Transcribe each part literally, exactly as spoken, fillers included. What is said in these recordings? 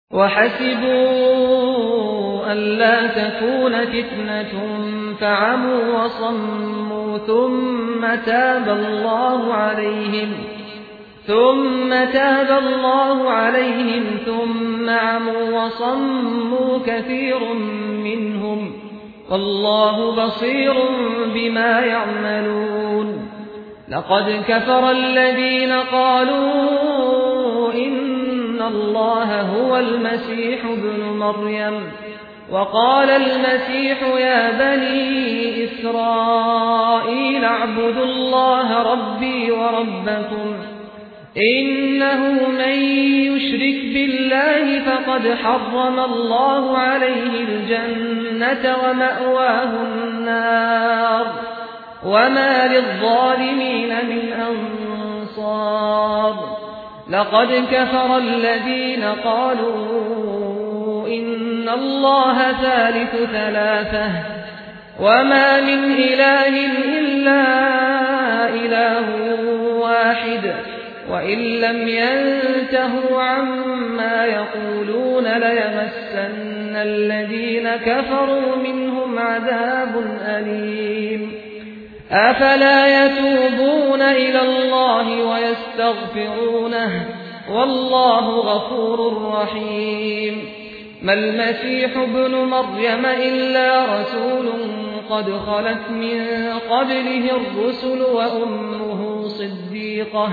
وحسبوا ألا تكون فتنة فعموا وصموا ثم تاب الله عليهم ثم تاب الله عليهم ثم عموا وصموا كثير منهم والله بصير بما يعملون. لقد كفر الذين قالوا إن الله هو المسيح ابن مريم وقال المسيح يا بني إسرائيل اعبدوا الله ربي وربكم إنه من يشرك بالله فقد حرم الله عليه الجنة ومأواه النار وما للظالمين من أنصار. لقد كفر الذين قالوا إن الله ثالث ثلاثة وما من إله إلا إله واحد وإن لم ينتهوا عما يقولون ليمسن الذين كفروا منهم عذاب أليم. أفلا يتوبون إلى الله ويستغفرونه والله غفور رحيم. ما المسيح ابن مريم إلا رسول قد خلت من قبله الرسل وأمه صديقة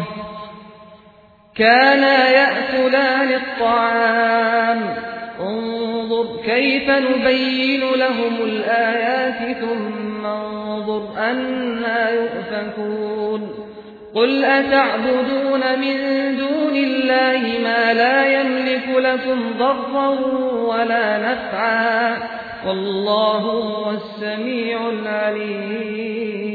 كانا يأكلان الطعام انظر كيف نبين لهم الآيات ثم انظر أنا يؤفكون. قل أتعبدون من دون الله ما لا يملك لكم ضرا ولا نفعا والله هو السميع العليم.